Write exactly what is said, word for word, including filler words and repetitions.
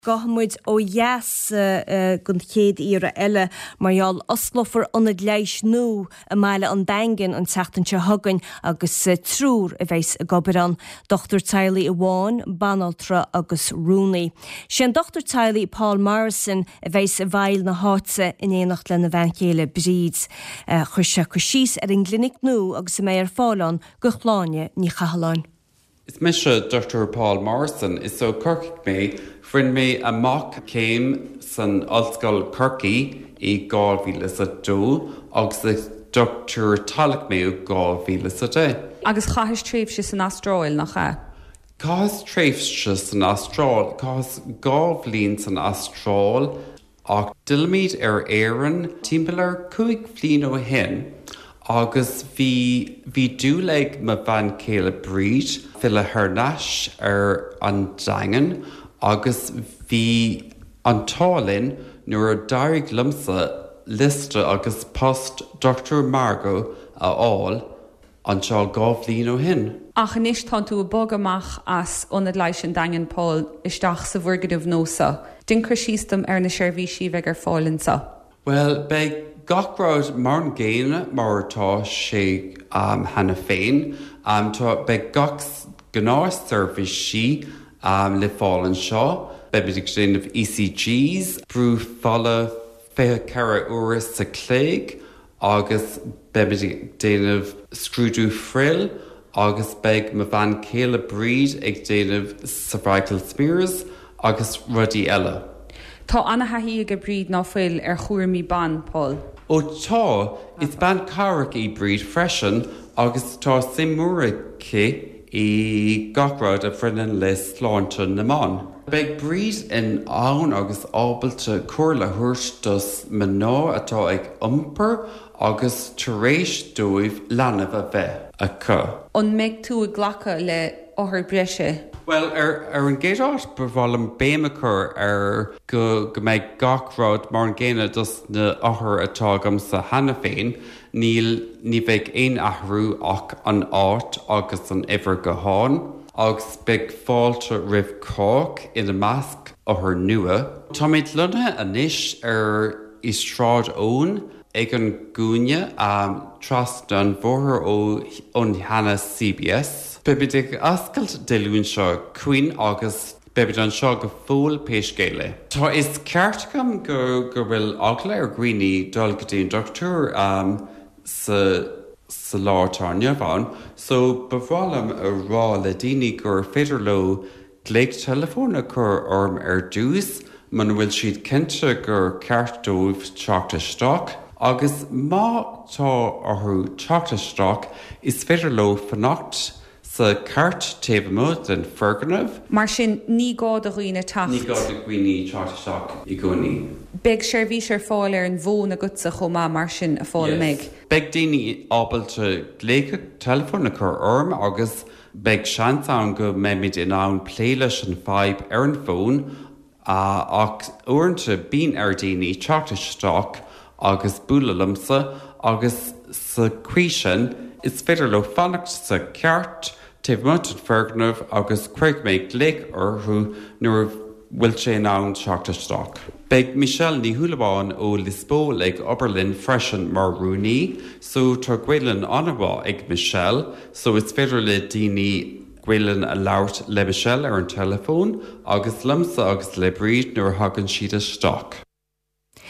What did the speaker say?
Gahamid ó yes gon chéad íra eile marall oslofer onad leis nó a meile an daingen an teachtan se hagan agus trúr a bheits a goberan Doctor Tylee i bháin, Banaltra agus Rooney. Sin Doctor Tylee Paul Morrison a bheits a bhail na háte in éanacht le na bhancéile bríd. Chur se chu síos ar an glinic nó agus a mé ar fálan go chláine ní chahaláin. Is Misha Doctor Paul Morrison is so Kirk me friend me a mock came san Oldschool Kirky I gáil vílas a dó agus Doctor Talak me gáil vílas a dé. Agus chahis tréifh se san Astráil nach cha? Chahis tréifh se san Astráil, chahis gáil blin san Astráil ach dilmid ar éireann timpealar cúig flin ó hen. Agus bhí bhí dúlaigh ma bhain céile bríd fila thurnas ar an daingan agus bhí an tálinn nuair a dairg lumsa lista agus post Doctor Margot a áil an seo gá bhlín ó hin. Ach inis tá tú a bog amach as onad leis an daingan Paul isteach sa bhuirgadamh nósa. Din chur síostam ar na seirbhísí bheith ar fáilinn sa? Well, be gachráid mar an géine mar tá sé um, hena féin, um, tá be gach gnáir service um, le fáilinn seo, be beidir déanamh E C Gs, brú falla fé cara uair sa cléig, agus be beidir déanamh scrúdú frill, agus beag ma bhain céile bríd ag déanamh cervical smears, agus rudí eile. Tá anna haí go bríd ná fuil ar chuairmí ban, Paul. Ó tá, is ban carach I bríd freisin agus tá simúracha I gachráid a frinan le sláinte na man. Beag bríd in ann agus ábalta cuairla thuairstas me ná atá ag iompar agus taréis dóibh leanamh a bheith a chu. An méid tú a ghlacha le áthar breise? Well, ar, ar an géadát bhfuil béimechar ar go, go méid gachráid mar an géine dus na áthar atá gom sa hena féin, níl ní bheith aon athrú ach an áit agus an ifir go háin, agus beag fáilte rih cóch ina measc áthar nua. Tá méid lunathe anis ar I stráid ón ag an gúine um, tras don bhóthar ó ón hena C B S. Bebid ag ascailt deilún seo cuin agus bebid an seo go fóil péiscéile. Tá is ceartacham go go bhfuil agla ar gcuoine dul go dtíon doctor um, sa, sa láirtarne bhain, so bhrálam a rá le daoine gur féidir le gléig telefóna chur orm ar dús, man bhfuil siad cinnte gur ceartdóibh teachtasteach, agus má tá orthú teachtasteach is féidir le fanacht sa cart taobh den ferganamh. Mar sin ní gád a roioine tacht. Ní gád a roioine teachtasteach I gcónaí. Beg seirbhís ar fáil ar an bhón a gutsa chomá mar sin a fáil méid. Beg daoine ábalta gléige telefóna chur orm agus beg seans an go méid in ann plé leis an fáib ar an bhón uh, ach uaireanta bín ar daoine teachtasteach agus búlalamsa agus sa cuisin is féidir le fannacht sa ceart taobh muid an ferganamh agus chuig méid gléig orthú nuair bhfuil sé in ann teachtasteach. Beag Michelle ní thuúlabháin ó Lisbó ag Oberlin freisin mar Rooney, so tá ghuileann anmhá ag Michelle, so is féidir le daoine ghuileann a labhart le Michelle ar an telefón agus lumsa agus le bríd nuair thagann siad isteach.